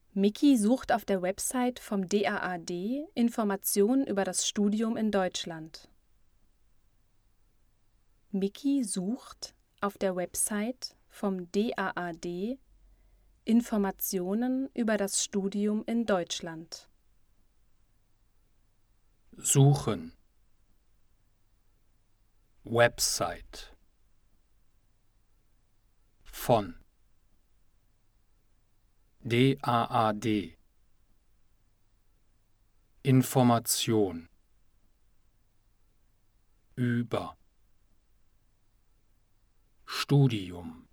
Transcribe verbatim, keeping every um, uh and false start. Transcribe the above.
Miki sucht auf der Website vom D A A D Informationen über das Studium in Deutschland. Miki sucht auf der Website vom D A A D Informationen über das Studium in Deutschland. Suchen. Website. Von. D A A D. Information. Über. Studium.